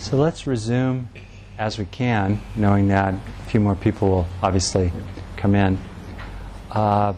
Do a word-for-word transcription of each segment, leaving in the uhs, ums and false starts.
So let's resume as we can, knowing that a few more people will obviously come in. Uh,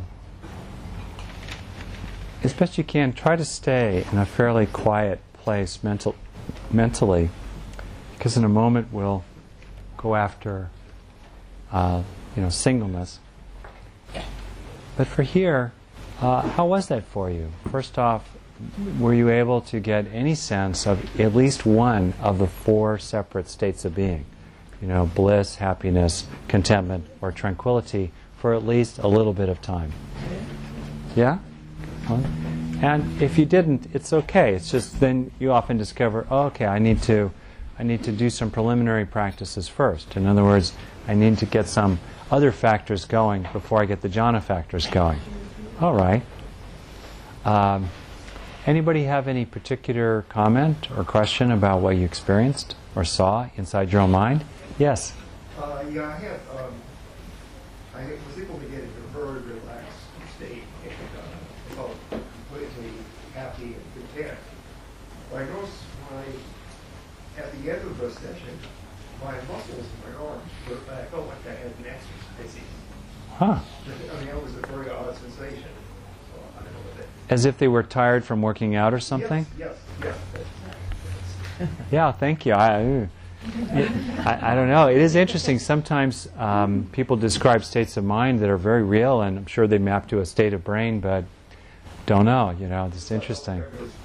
as best you can, try to stay in a fairly quiet place mental, mentally, because in a moment we'll go after uh, you know, singleness. But for here, uh, how was that for you? First off, were you able to get any sense of at least one of the four separate states of being? You know, bliss, happiness, contentment, or tranquility for at least a little bit of time. Yeah? And if you didn't, it's okay. It's just then you often discover, oh, okay, I need to I need to do some preliminary practices first. In other words, I need to get some other factors going before I get the jhana factors going. All right. Um, anybody have any particular comment or question about what you experienced or saw inside your own mind? Yes? Uh, yeah, I have, um, I was able to get into a very relaxed state and uh, felt completely happy and content. But I noticed when I, at the end of the session, my muscles in my arms, were, I felt like I had an exercise. Huh. I mean, that was a very odd sensation. So I don't know what that As if they were tired from working out or something? Yes, yes, yes. Yeah, thank you. I, it, I, I don't know. It is interesting. Sometimes um, people describe states of mind that are very real, and I'm sure they map to a state of brain, but don't know. You know, it's interesting.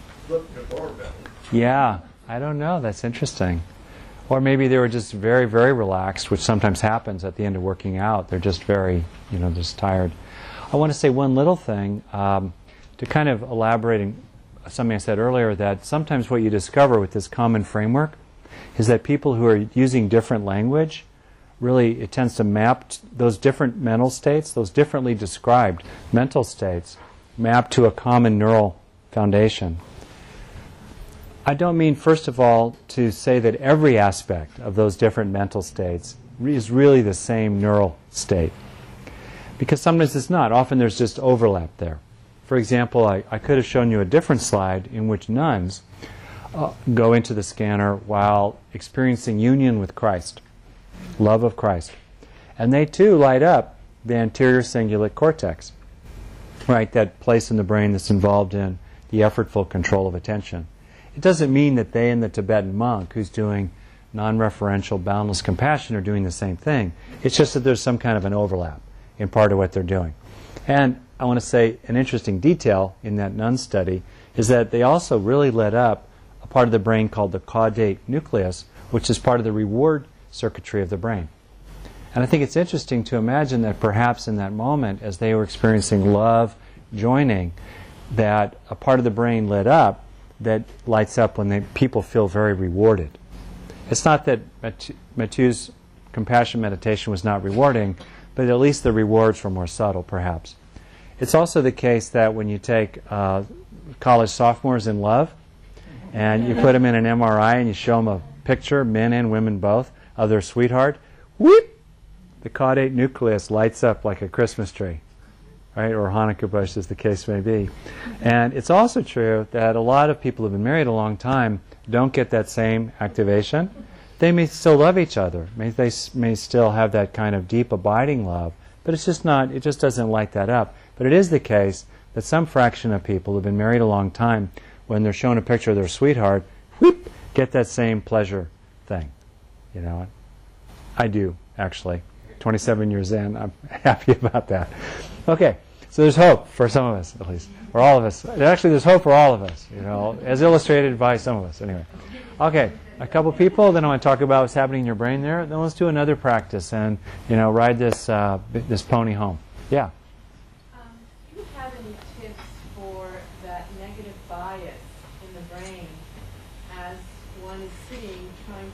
Yeah, I don't know. That's interesting. Or maybe they were just very, very relaxed, which sometimes happens at the end of working out. They're just very, you know, just tired. I want to say one little thing um, to kind of elaborating something I said earlier, that sometimes what you discover with this common framework is that people who are using different language, really it tends to map t- those different mental states, those differently described mental states, map to a common neural foundation. I don't mean, first of all, to say that every aspect of those different mental states is really the same neural state. Because sometimes it's not. Often there's just overlap there. For example, I, I could have shown you a different slide in which nuns uh, go into the scanner while experiencing union with Christ, love of Christ. And they too light up the anterior cingulate cortex, right, that place in the brain that's involved in the effortful control of attention. It doesn't mean that they and the Tibetan monk who's doing non-referential boundless compassion are doing the same thing. It's just that there's some kind of an overlap in part of what they're doing. And I want to say an interesting detail in that nun study is that they also really lit up a part of the brain called the caudate nucleus, which is part of the reward circuitry of the brain. And I think it's interesting to imagine that perhaps in that moment, as they were experiencing love, joining, that a part of the brain lit up that lights up when they, people feel very rewarded. It's not that Mathieu's compassion meditation was not rewarding, but at least the rewards were more subtle, perhaps. It's also the case that when you take uh, college sophomores in love and you put them in an M R I and you show them a picture, men and women both, of their sweetheart, whoop, the caudate nucleus lights up like a Christmas tree, right, or Hanukkah bush, as the case may be. And it's also true that a lot of people who have been married a long time don't get that same activation. They may still love each other. May, they s- may still have that kind of deep, abiding love, but it's just not, it just doesn't light that up. But it is the case that some fraction of people who have been married a long time, when they're shown a picture of their sweetheart, whoop, get that same pleasure thing. You know, I do, actually. twenty-seven years in, I'm happy about that. Okay, so there's hope for some of us, at least, for all of us. Actually, there's hope for all of us, you know, as illustrated by some of us, anyway. Okay, a couple people, then I want to talk about what's happening in your brain there. Then let's do another practice and, you know, ride this uh, this pony home. Yeah. Um, do you have any tips for that negative bias in the brain as one is sitting trying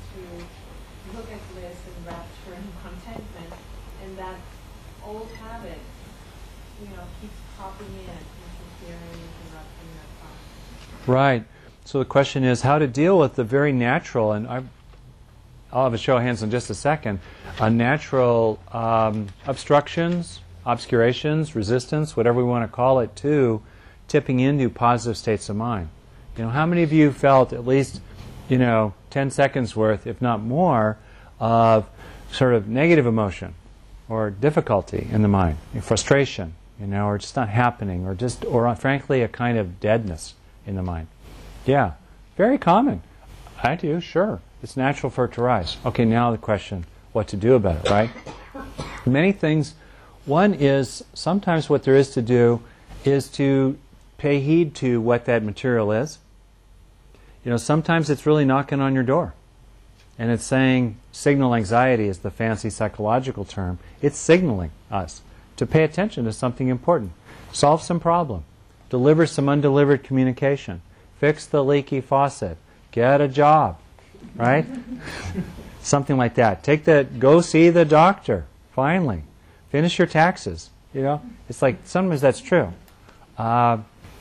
to look at bliss and rapture and contentment, and that old habit, you know, keeps popping in, interfering, interrupting that thought? Right. So the question is how to deal with the very natural, and I, I'll have a show of hands in just a second, uh, natural um, obstructions, obscurations, resistance, whatever we want to call it, to tipping into positive states of mind. You know, how many of you felt at least you know, ten seconds worth, if not more, of sort of negative emotion or difficulty in the mind, frustration, you know, or just not happening, or just, or frankly, a kind of deadness in the mind. Yeah, very common. I do, sure. It's natural for it to rise. Okay, now the question, what to do about it, right? Many things. One is, sometimes what there is to do is to pay heed to what that material is. You know, sometimes it's really knocking on your door. And it's saying, signal anxiety is the fancy psychological term. It's signaling us to pay attention to something important. Solve some problem. Deliver some undelivered communication. Fix the leaky faucet. Get a job. Right? Something like that. Take the, go see the doctor. Finally. Finish your taxes. You know? It's like, sometimes that's true. Uh,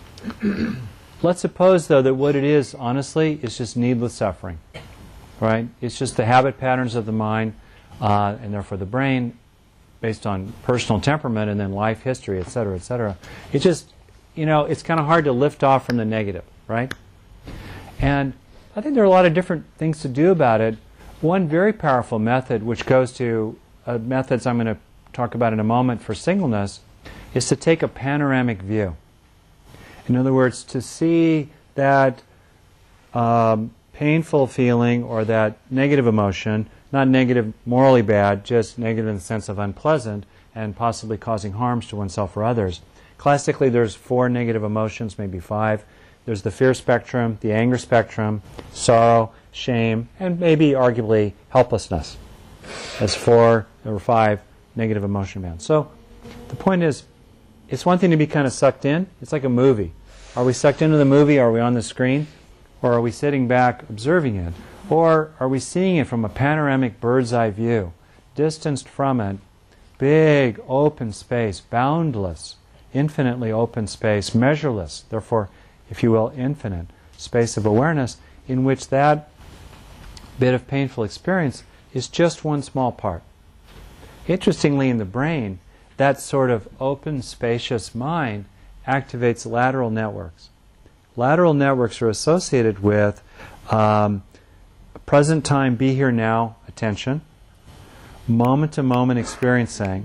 let's suppose, though, that what it is, honestly, is just needless suffering. Right? It's just the habit patterns of the mind, uh, and therefore the brain, based on personal temperament and then life history, et cetera, et cetera. It just, you know, it's kind of hard to lift off from the negative, right? And I think there are a lot of different things to do about it. One very powerful method, which goes to uh, methods I'm going to talk about in a moment for singleness, is to take a panoramic view. In other words, to see that um, painful feeling or that negative emotion, not negative morally bad, just negative in the sense of unpleasant and possibly causing harms to oneself or others. Classically, there's four negative emotions, maybe five. There's the fear spectrum, the anger spectrum, sorrow, shame, and maybe arguably helplessness as four or five negative emotion bands. So the point is, it's one thing to be kind of sucked in. It's like a movie. Are we sucked into the movie? Are we on the screen? Or are we sitting back observing it? Or are we seeing it from a panoramic bird's eye view, distanced from it, big open space, boundless, infinitely open space, measureless, therefore, if you will, infinite space of awareness in which that bit of painful experience is just one small part. Interestingly, in the brain, that sort of open, spacious mind activates lateral networks. Lateral networks are associated with um, present time, be here now, attention, moment-to-moment experiencing,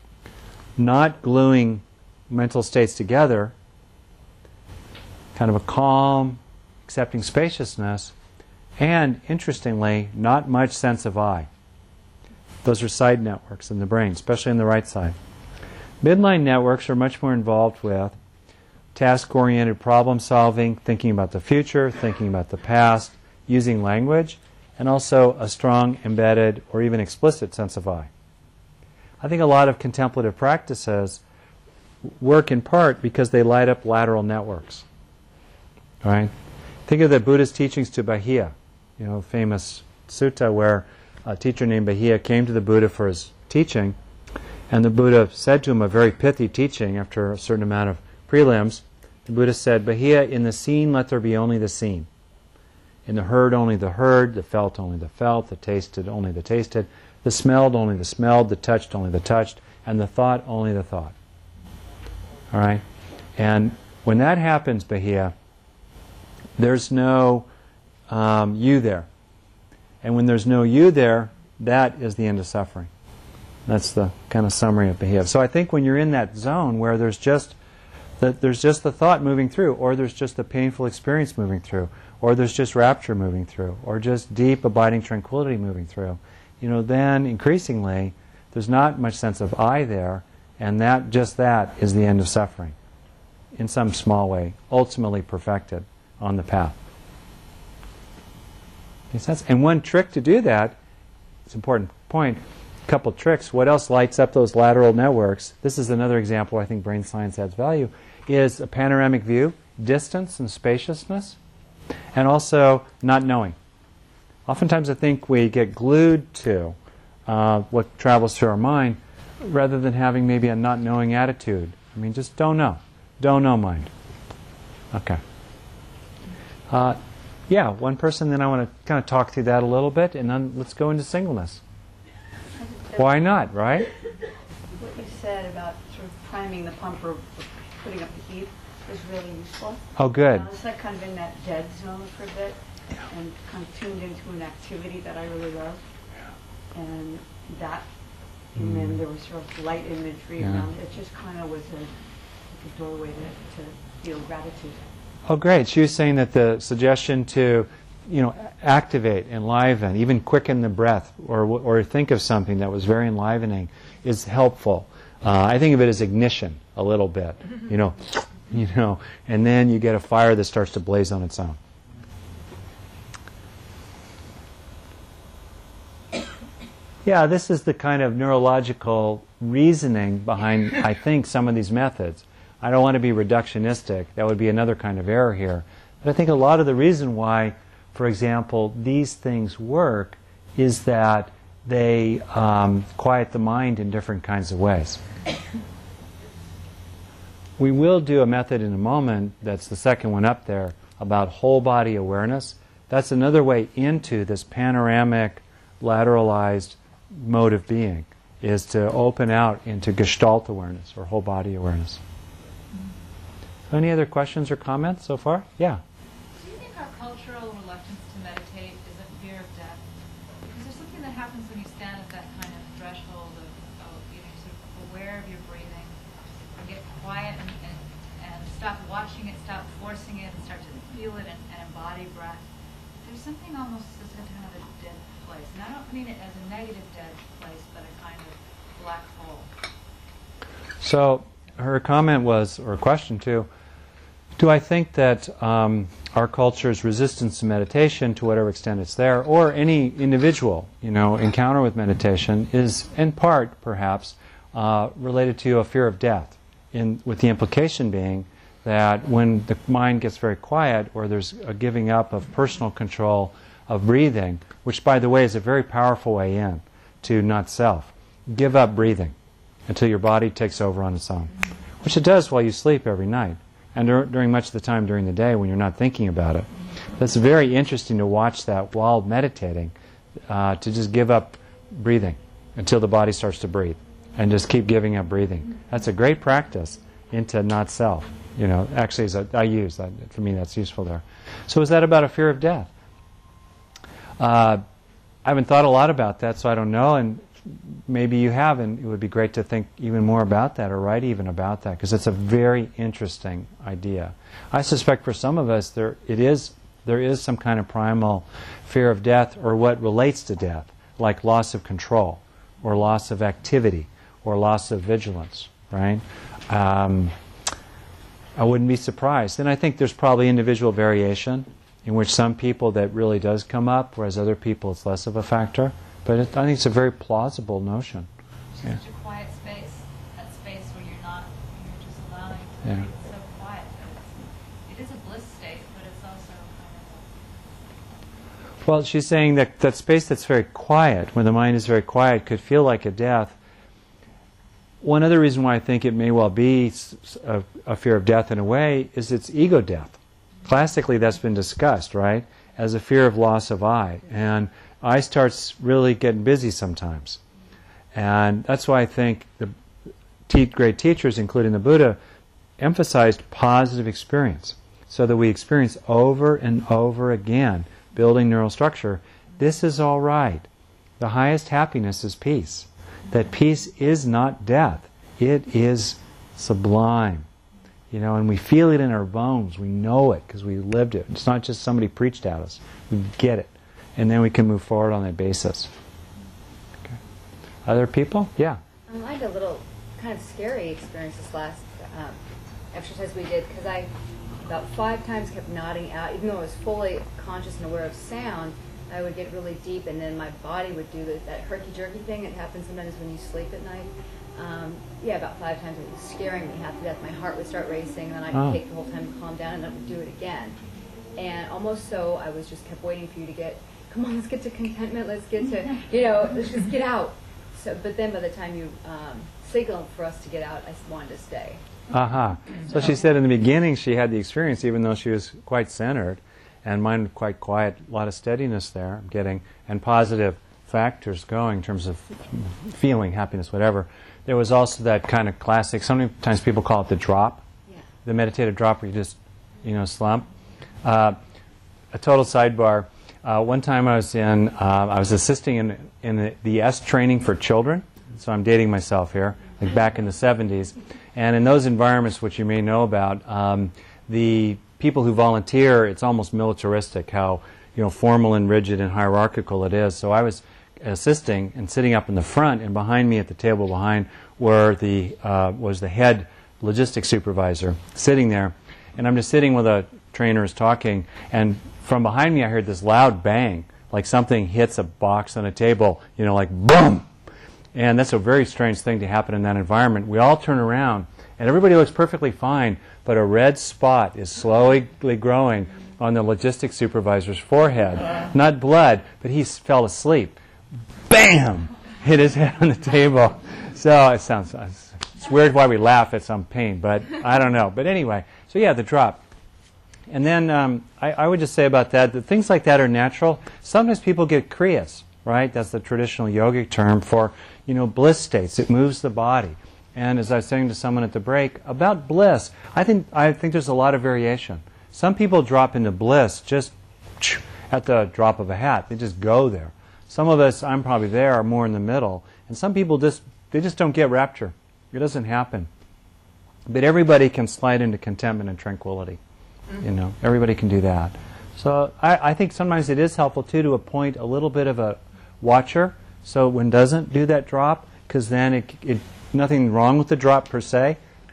not gluing mental states together, kind of a calm, accepting spaciousness, and, interestingly, not much sense of I. Those are side networks in the brain, especially in the right side. Midline networks are much more involved with task-oriented problem solving, thinking about the future, thinking about the past, using language, and also a strong, embedded, or even explicit sense of I. I think a lot of contemplative practices work in part because they light up lateral networks. Right? Think of the Buddha's teachings to Bahia, you know, famous sutta where a teacher named Bahia came to the Buddha for his teaching, and the Buddha said to him a very pithy teaching after a certain amount of prelims. The Buddha said, Bahia, in the seen let there be only the seen. In the heard only the heard, the felt only the felt, the tasted only the tasted, the smelled only the smelled, the touched only the touched, and the thought only the thought. All right? And when that happens, Bahia, there's no um, you there. And when there's no you there, that is the end of suffering. That's the kind of summary of Bahia. So I think when you're in that zone where there's just that there's just the thought moving through, or there's just the painful experience moving through, or there's just rapture moving through, or just deep abiding tranquility moving through, you know, then increasingly there's not much sense of I there, and that just that is the end of suffering in some small way, ultimately perfected on the path. Makes sense? And one trick to do that, it's an important point, a couple tricks, what else lights up those lateral networks? This is another example I think brain science adds value, is a panoramic view, distance and spaciousness, and also not knowing. Oftentimes I think we get glued to uh, what travels through our mind rather than having maybe a not knowing attitude. I mean, just don't know. Don't know mind. Okay. Uh, yeah, one person, then I want to kind of talk through that a little bit, and then let's go into singleness. Why not, right? What you said about sort of priming the pump or putting up the heat was really useful. Oh, good. I was like kind of in that dead zone for a bit. and kind of tuned into an activity that I really love. And that, and then there was sort of light imagery Yeah. around it. It just kind of was a, like a doorway to, to feel gratitude. Oh, great. She was saying that the suggestion to, you know, activate, enliven, even quicken the breath, or or think of something that was very enlivening is helpful. Uh, I think of it as ignition a little bit, you know, you know, and then you get a fire that starts to blaze on its own. Yeah, this is the kind of neurological reasoning behind, I think, some of these methods. I don't want to be reductionistic. That would be another kind of error here. But I think a lot of the reason why, for example, these things work is that they um, quiet the mind in different kinds of ways. We will do a method in a moment, that's the second one up there, about whole body awareness. That's another way into this panoramic, lateralized mode of being, is to open out into Gestalt awareness or whole body awareness. So any other questions or comments so far? Yeah. Do you think our cultural reluctance to meditate is a fear of death? Because there's something that happens when you stand at that kind of threshold of, of you know, sort of aware of your breathing, and get quiet and, and, and stop watching it, stop forcing it, and start to feel it and, and embody breath. There's something almost as a kind of a dead place. And I don't mean it as a negative dead place, but a kind of black hole. So her comment was, or question too, do I think that um, our culture's resistance to meditation, to whatever extent it's there, or any individual, you know, encounter with meditation, is in part, perhaps, uh, related to a fear of death, in, with the implication being that when the mind gets very quiet, or there's a giving up of personal control of breathing, which, by the way, is a very powerful way in to not self. Give up breathing until your body takes over on its own, which it does while you sleep every night, and dur- during much of the time during the day when you're not thinking about it. That's very interesting to watch that while meditating, uh, to just give up breathing until the body starts to breathe, and just keep giving up breathing. That's a great practice into not self. You know, actually, as a, I use that. For me, that's useful there. So is that about a fear of death? Uh, I haven't thought a lot about that, so I don't know, and maybe you have, and it would be great to think even more about that, or write even about that, because it's a very interesting idea. I suspect for some of us there it is there is some kind of primal fear of death, or what relates to death, like loss of control, or loss of activity, or loss of vigilance, right? Um, I wouldn't be surprised. And I think there's probably individual variation, in which some people that really does come up, whereas other people it's less of a factor. But it, I think it's a very plausible notion. It's Yeah. such a quiet space, that space where you're not, you're just allowing it to Yeah. be so quiet. But it's, it is a bliss state, but it's also kind of Well, she's saying that that space that's very quiet, when the mind is very quiet, could feel like a death. One other reason why I think it may well be s- a, a fear of death in a way is it's ego death. Classically, that's been discussed, right, as a fear of loss of I. And I starts really getting busy sometimes. And that's why I think the te- great teachers, including the Buddha, emphasized positive experience, so that we experience over and over again, building neural structure. This is all right. The highest happiness is peace. That peace is not death. It is sublime. You know, and we feel it in our bones. We know it because we lived it. It's not just somebody preached at us. We get it. And then we can move forward on that basis. Okay. Other people? Yeah. Um, I had a little kind of scary experience this last um, exercise we did, because I about five times kept nodding out, even though I was fully conscious and aware of sound. I would get really deep, and then my body would do the, that herky-jerky thing that happens sometimes when you sleep at night. Um, yeah, about five times. It was scaring me half to death. My heart would start racing, and then I'd Oh. take the whole time to calm down, and then I would do it again. And almost so, I was just kept waiting for you to get, come on, let's get to contentment, let's get to, you know, let's just get out. So, but then by the time you um, signaled for us to get out, I wanted to stay. Aha. Uh-huh. So she said in the beginning she had the experience, even though she was quite centered, and mind quite quiet, a lot of steadiness there, I'm getting, and positive factors going in terms of feeling, happiness, whatever. There was also that kind of classic, sometimes people call it the drop, Yeah. the meditative drop where you just, you know, slump. Uh, a total sidebar. Uh, one time I was in, uh, I was assisting in, in the, the S training for children. So I'm dating myself here, like back in the seventies. And in those environments, which you may know about, um, the people who volunteer, it's almost militaristic how, you know, formal and rigid and hierarchical it is. So I was assisting and sitting up in the front, and behind me at the table behind were the, uh, was the head logistics supervisor sitting there. And I'm just sitting with a trainer is talking, and from behind me I heard this loud bang, like something hits a box on a table, you know, like boom. And that's a very strange thing to happen in that environment. We all turn around, and everybody looks perfectly fine, but a red spot is slowly growing on the logistics supervisor's forehead. Not blood, but he fell asleep. Bam! Hit his head on the table. So it sounds, it's weird why we laugh at some pain, but I don't know. But anyway, so yeah, the drop. And then um, I, I would just say about that, that things like that are natural. Sometimes people get kriyas, right? That's the traditional yogic term for, you know, bliss states. It moves the body. And as I was saying to someone at the break, about bliss, I think, I think there's a lot of variation. Some people drop into bliss just at the drop of a hat. They just go there. Some of us, I'm probably there, are more in the middle. And some people just, they just don't get rapture. It doesn't happen. But everybody can slide into contentment and tranquility. You know, everybody can do that. So I, I think sometimes it is helpful, too, to appoint a little bit of a watcher, so one doesn't do that drop, because then it, it, nothing wrong with the drop per se.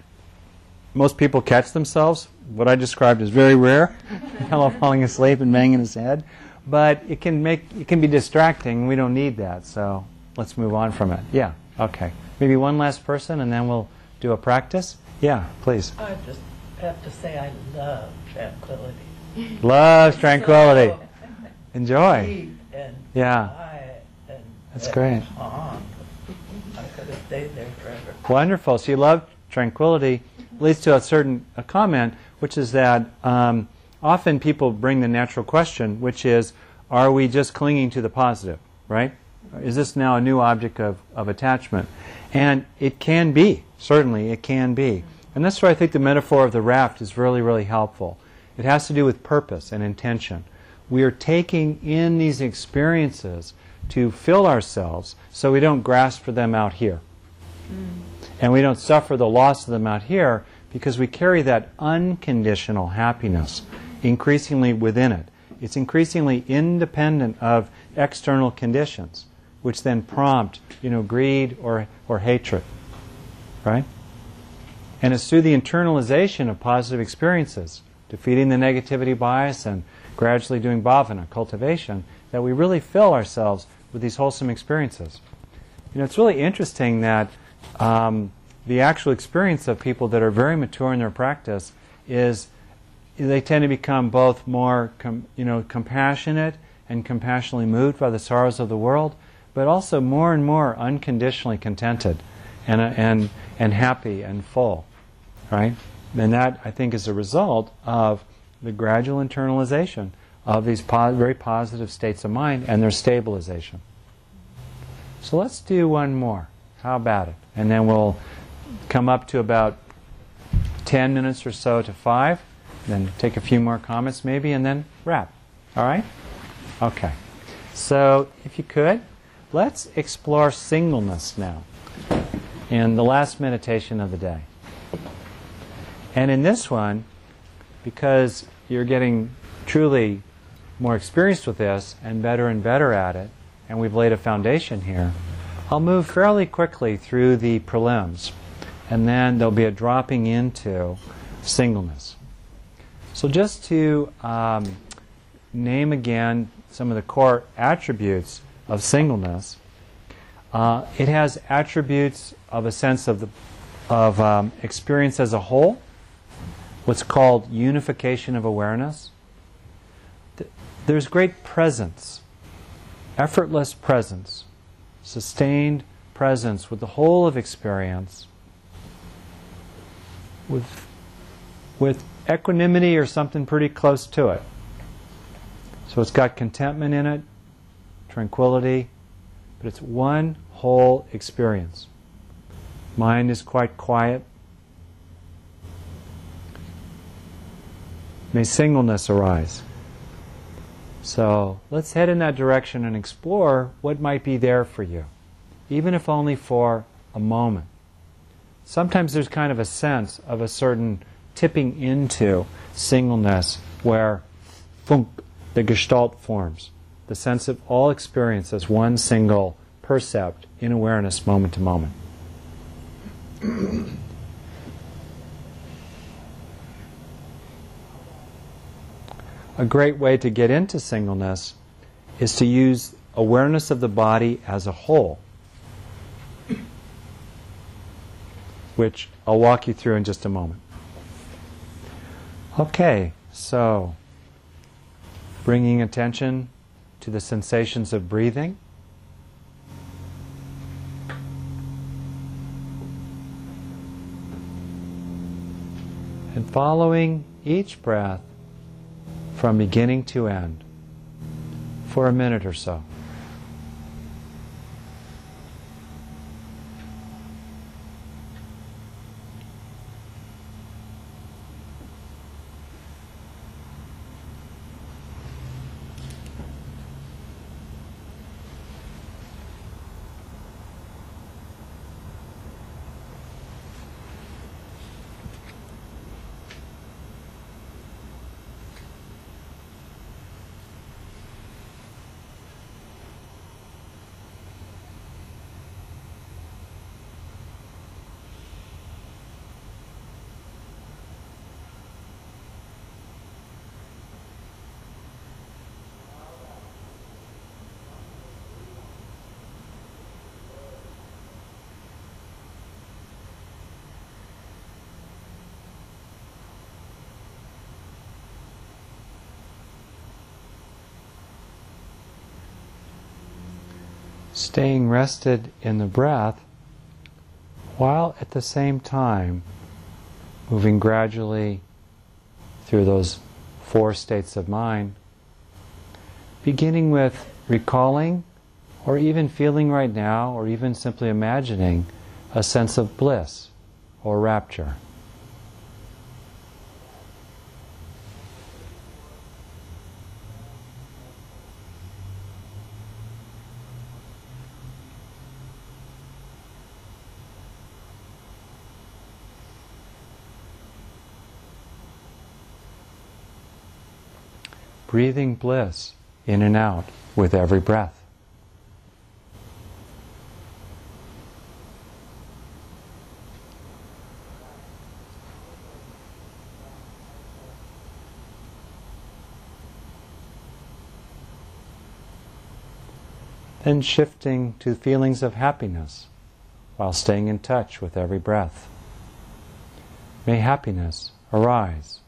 Most people catch themselves. What I described is very rare. Fellow falling asleep and banging his head. But it can make it can be distracting. We don't need that. So let's move on from it. Yeah. Okay. Maybe one last person, and then we'll do a practice. Yeah, please. I just have to say I love tranquility. Loves tranquility. So Enjoy. deep and Yeah. quiet and That's and great. calm. I could have stayed there forever. Wonderful. So you love tranquility. Leads to a certain a comment, which is that um, often people bring the natural question, which is, are we just clinging to the positive, right? Is this now a new object of, of attachment? And it can be. Certainly, it can be. And that's why I think the metaphor of the raft is really, really helpful. It has to do with purpose and intention. We are taking in these experiences to fill ourselves so we don't grasp for them out here. Mm. And we don't suffer the loss of them out here because we carry that unconditional happiness increasingly within it. It's increasingly independent of external conditions, which then prompt, you know, greed or, or hatred. Right? And it's through the internalization of positive experiences, defeating the negativity bias and gradually doing bhavana, cultivation, that we really fill ourselves with these wholesome experiences. You know, it's really interesting that um, the actual experience of people that are very mature in their practice is they tend to become both more, com- you know, compassionate and compassionately moved by the sorrows of the world, but also more and more unconditionally contented and uh, and and happy and full, right? And that, I think, is a result of the gradual internalization of these po- very positive states of mind and their stabilization. So let's do one more. How about it? And then we'll come up to about ten minutes or so to five, then take a few more comments maybe, and then wrap. All right? Okay. So if you could, let's explore singleness now in the last meditation of the day. And in this one, because you're getting truly more experienced with this and better and better at it, and we've laid a foundation here, I'll move fairly quickly through the prelims, and then there'll be a dropping into singleness. So just to um, name again some of the core attributes of singleness, uh, it has attributes of a sense of the of um, experience as a whole, what's called unification of awareness. Th- there's great presence, effortless presence, sustained presence with the whole of experience, with with equanimity or something pretty close to it. So it's got contentment in it, tranquility, but it's one whole experience. Mind is quite quiet. May singleness arise. So let's head in that direction and explore what might be there for you, even if only for a moment. Sometimes there's kind of a sense of a certain tipping into singleness where thunk, the gestalt forms, the sense of all experience as one single percept in awareness moment to moment. A great way to get into singleness is to use awareness of the body as a whole, which I'll walk you through in just a moment. Okay, so bringing attention to the sensations of breathing. And following each breath from beginning to end for a minute or so. Staying rested in the breath while at the same time moving gradually through those four states of mind, beginning with recalling or even feeling right now or even simply imagining a sense of bliss or rapture. Breathing bliss in and out with every breath. Then shifting to feelings of happiness while staying in touch with every breath. May happiness arise.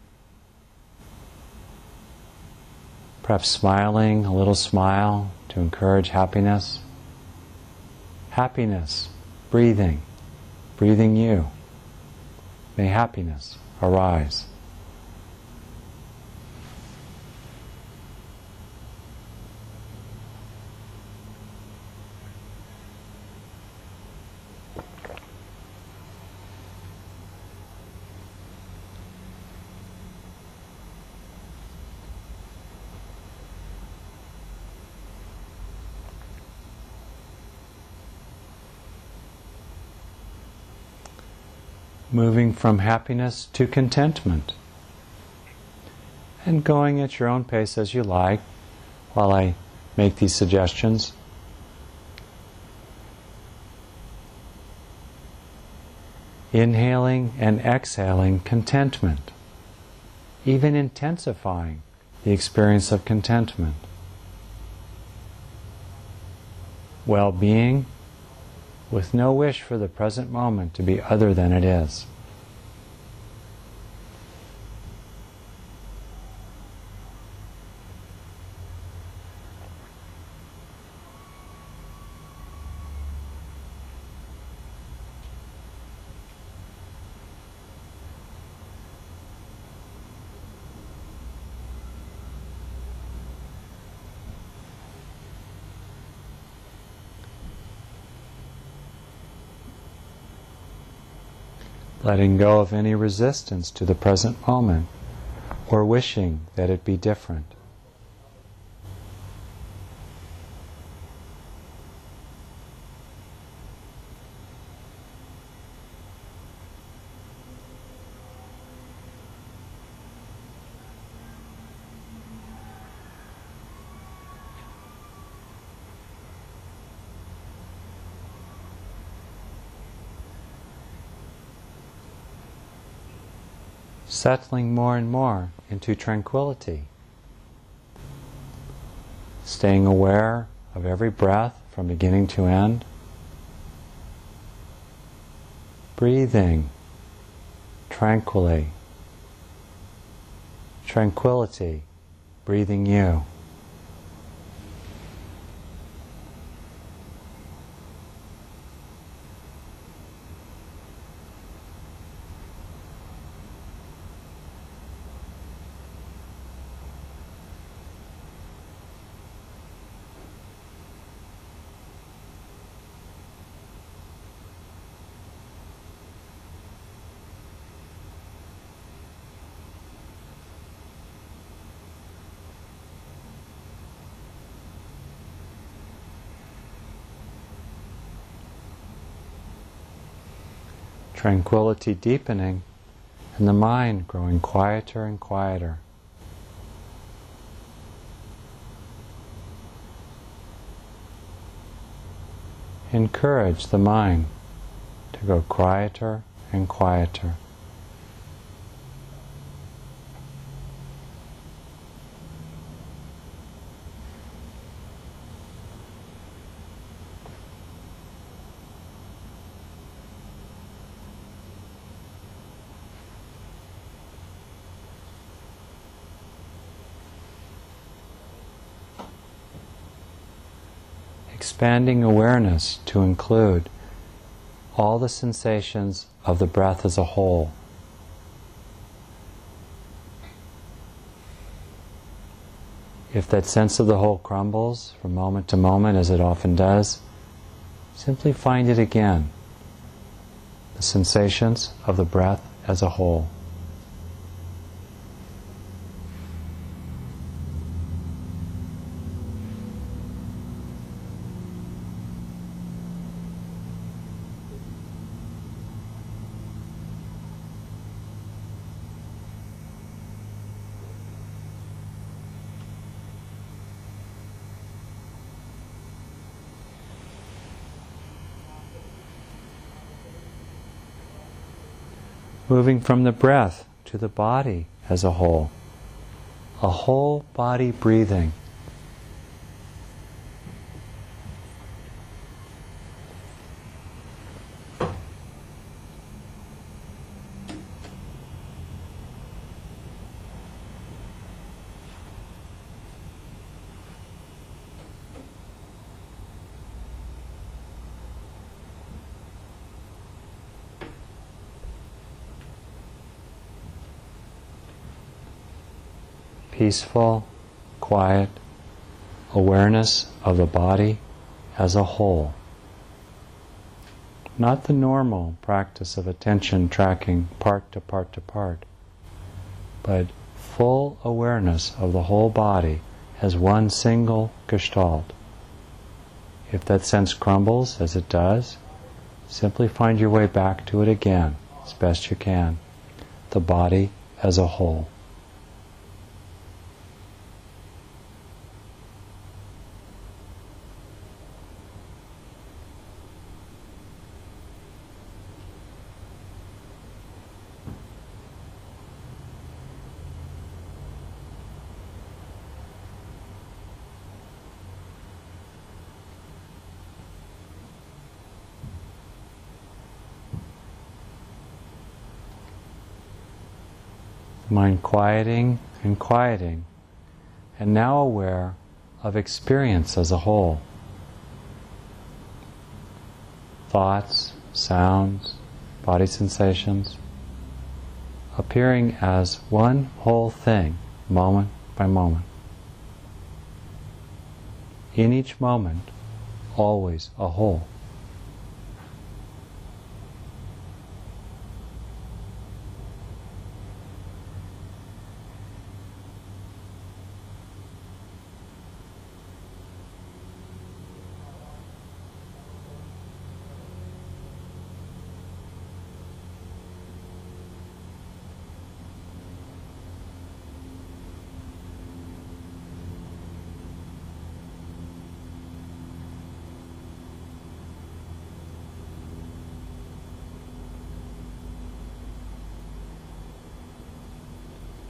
Perhaps smiling, a little smile to encourage happiness. Happiness, breathing, breathing you. May happiness arise. Moving from happiness to contentment. And going at your own pace as you like while I make these suggestions. Inhaling and exhaling contentment, even intensifying the experience of contentment. Well-being with no wish for the present moment to be other than it is. Letting go of any resistance to the present moment or wishing that it be different. settling more and more into tranquility, staying aware of every breath from beginning to end, breathing tranquilly, tranquility, breathing you. Tranquility deepening, and the mind growing quieter and quieter. Encourage the mind to go quieter and quieter. Expanding awareness to include all the sensations of the breath as a whole. If that sense of the whole crumbles from moment to moment, as it often does, simply find it again. The sensations of the breath as a whole. Moving from the breath to the body as a whole. A whole body breathing. Peaceful, quiet awareness of the body as a whole. Not the normal practice of attention tracking part to part to part, but full awareness of the whole body as one single gestalt. If that sense crumbles, as it does, simply find your way back to it again as best you can. The body as a whole. Mind quieting and quieting, and now aware of experience as a whole. Thoughts, sounds, body sensations, appearing as one whole thing, moment by moment. In each moment, always a whole.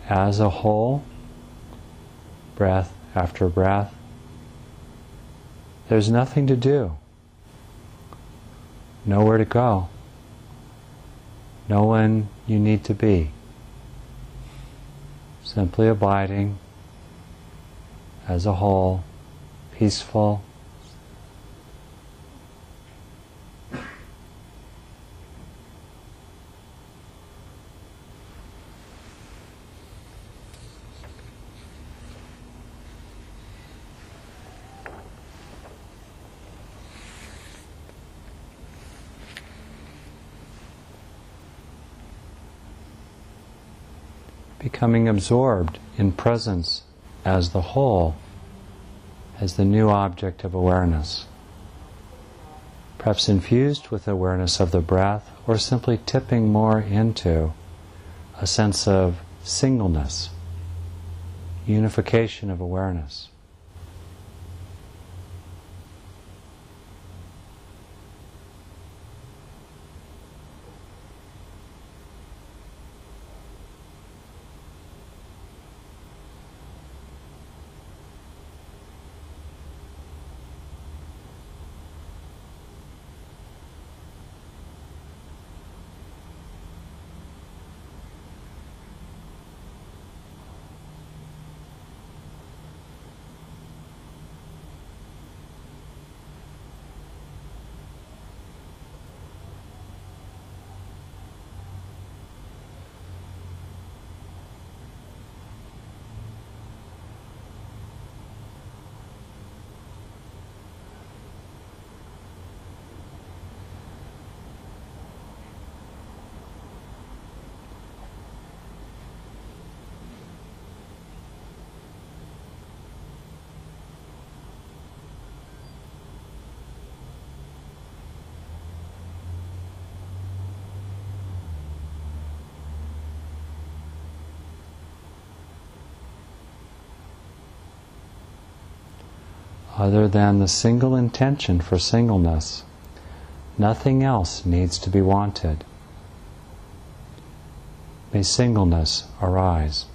as a whole, breath after breath. There's nothing to do, nowhere to go, no one you need to be. Simply abiding as a whole, peaceful. Becoming absorbed in presence as the whole, as the new object of awareness. Perhaps infused with awareness of the breath, or simply tipping more into a sense of singleness, unification of awareness. Other than the single intention for singleness, nothing else needs to be wanted. May singleness arise.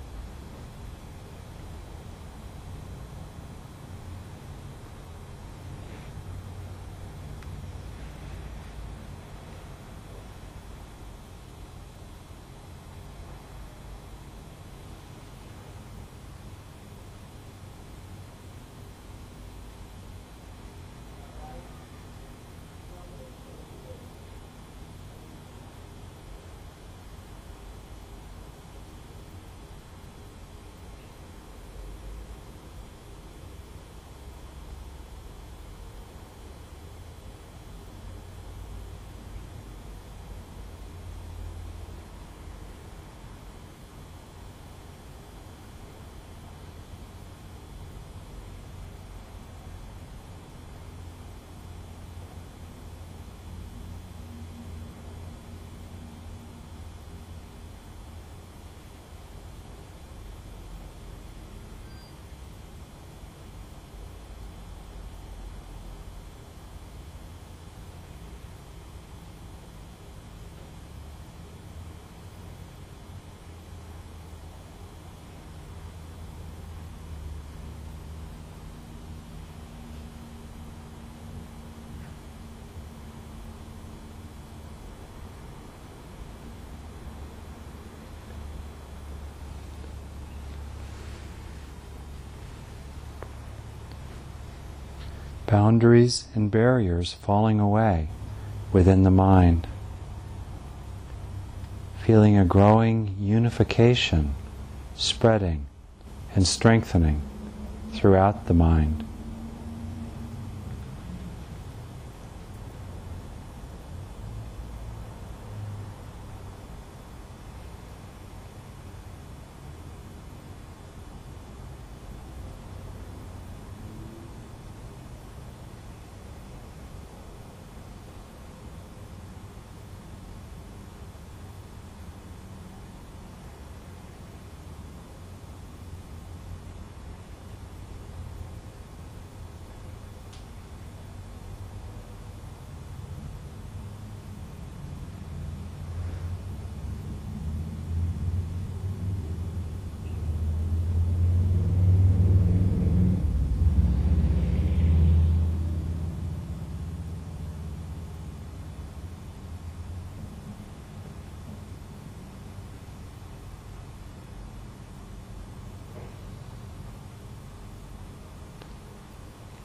Boundaries and barriers falling away within the mind. Feeling a growing unification, spreading and strengthening throughout the mind.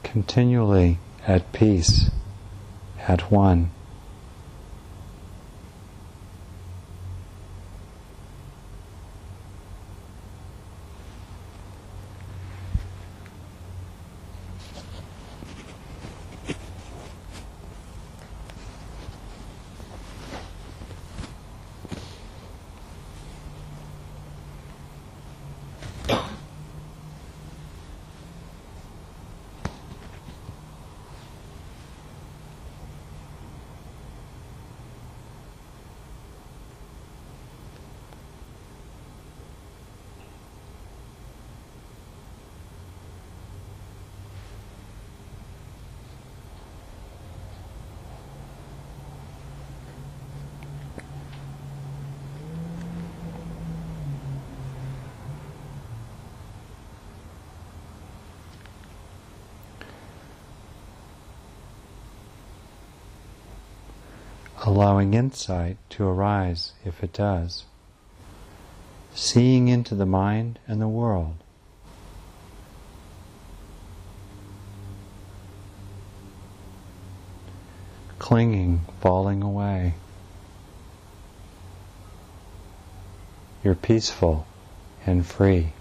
continually at peace, at one. Allowing insight to arise if it does. Seeing into the mind and the world. Clinging, falling away. You're peaceful and free.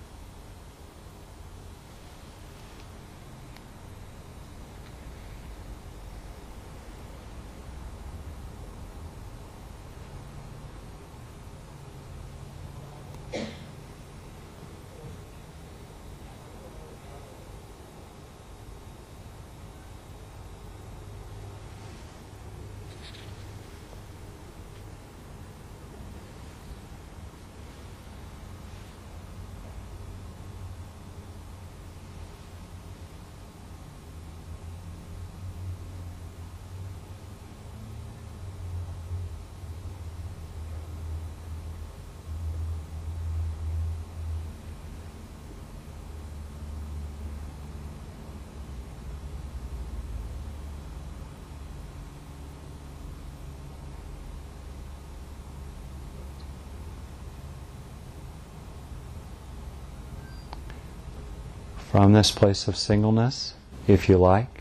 From this place of singleness, if you like,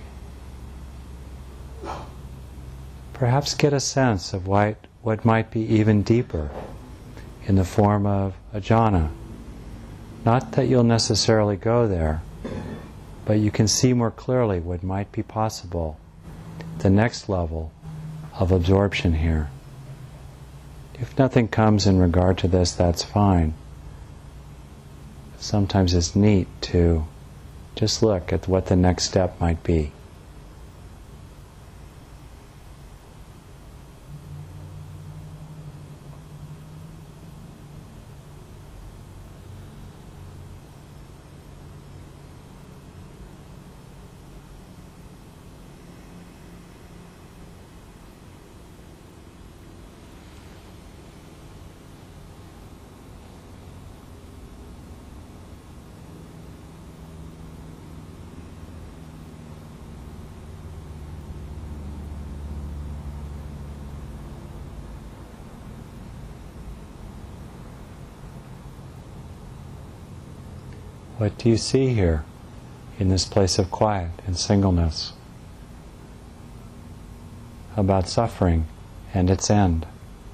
perhaps get a sense of what, what might be even deeper in the form of a jhana. Not that you'll necessarily go there, but you can see more clearly what might be possible, the next level of absorption here. If nothing comes in regard to this, that's fine. Sometimes it's neat to just look at what the next step might be. What do you see here in this place of quiet and singleness about suffering and its end?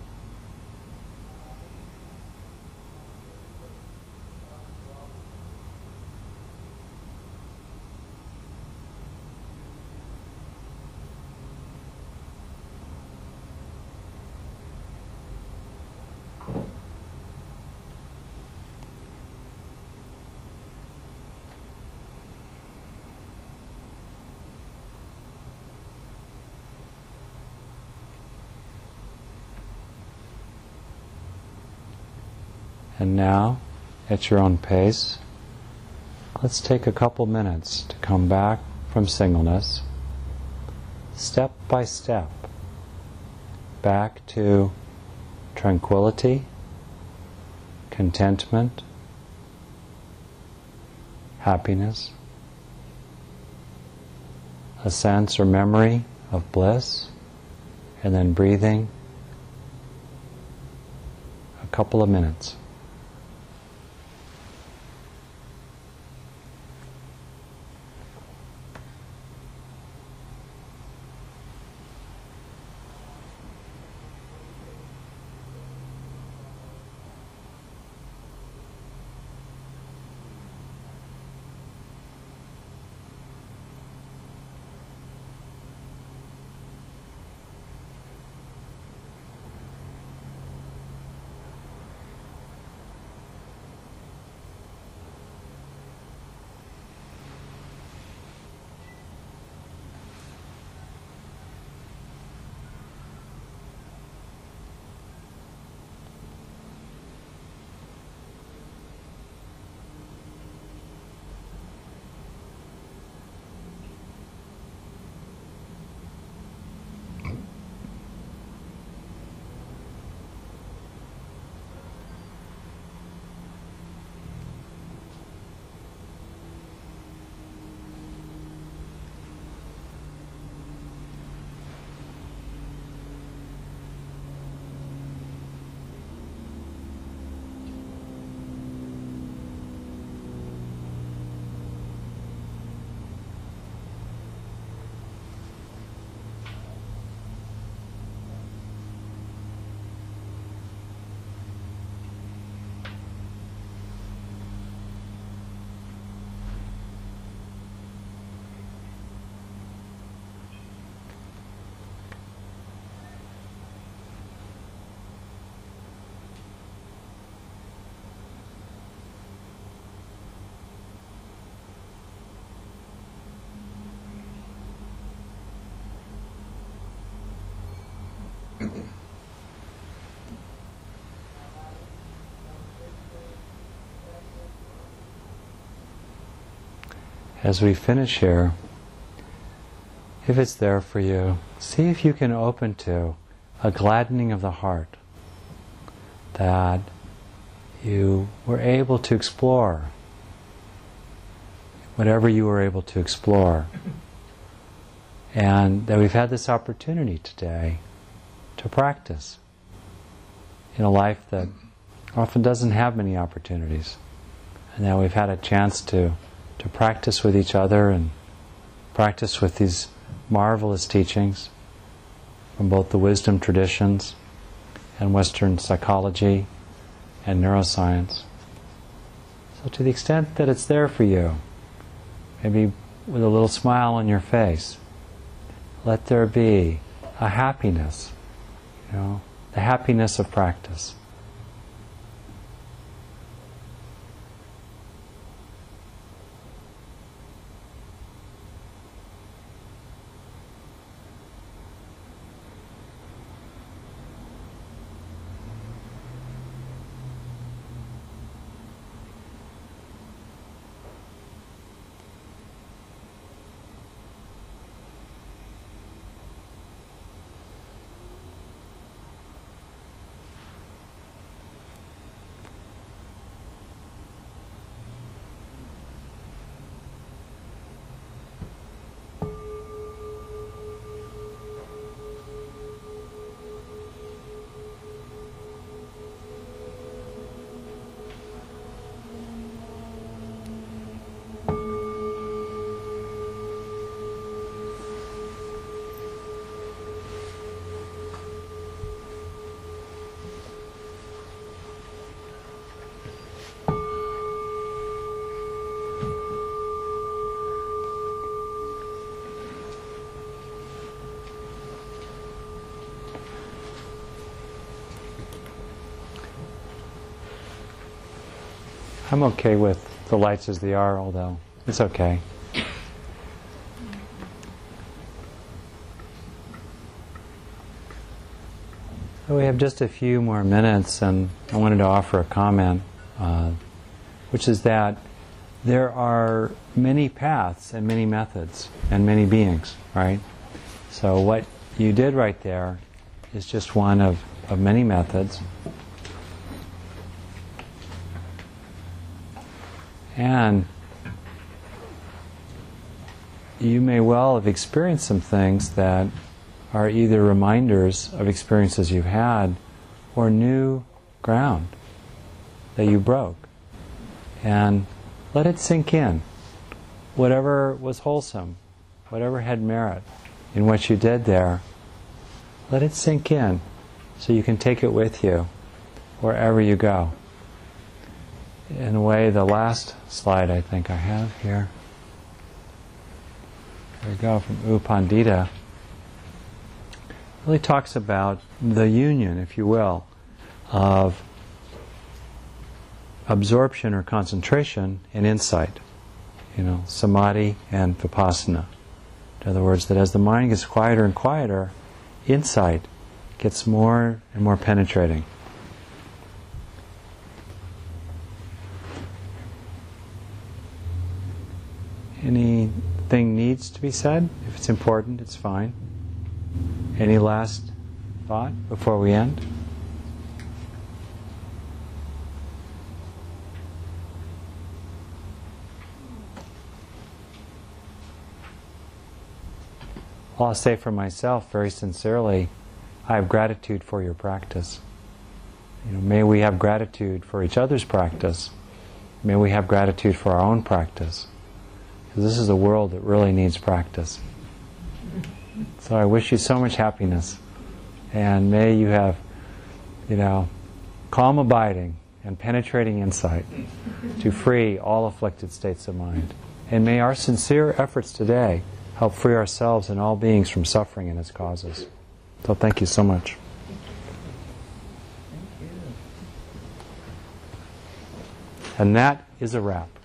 And now, at your own pace, let's take a couple minutes to come back from singleness, step by step, back to tranquility, contentment, happiness, a sense or memory of bliss, and then breathing a couple of minutes. As we finish here, if it's there for you, see if you can open to a gladdening of the heart that you were able to explore whatever you were able to explore, and that we've had this opportunity today to practice in a life that often doesn't have many opportunities, and that we've had a chance to to practice with each other and practice with these marvelous teachings from both the wisdom traditions and Western psychology and neuroscience. So to the extent that it's there for you, maybe with a little smile on your face, let there be a happiness, you know, the happiness of practice. I'm okay with the lights as they are, although it's okay. So we have just a few more minutes, and I wanted to offer a comment, uh, which is that there are many paths and many methods and many beings, right? So what you did right there is just one of, of many methods. And you may well have experienced some things that are either reminders of experiences you've had or new ground that you broke. And let it sink in. Whatever was wholesome, whatever had merit in what you did there, let it sink in so you can take it with you wherever you go. In a way, the last slide I think I have here, there we go, from U Pandita, really talks about the union, if you will, of absorption or concentration and insight. You know, samadhi and vipassana. In other words, that as the mind gets quieter and quieter, insight gets more and more penetrating. Anything needs to be said? If it's important, it's fine. Any last thought before we end? Well, I'll say for myself, very sincerely, I have gratitude for your practice. You know, may we have gratitude for each other's practice. May we have gratitude for our own practice. Because this is a world that really needs practice. So I wish you so much happiness. And may you have, you know, calm abiding and penetrating insight to free all afflicted states of mind. And may our sincere efforts today help free ourselves and all beings from suffering and its causes. So thank you so much. And that is a wrap.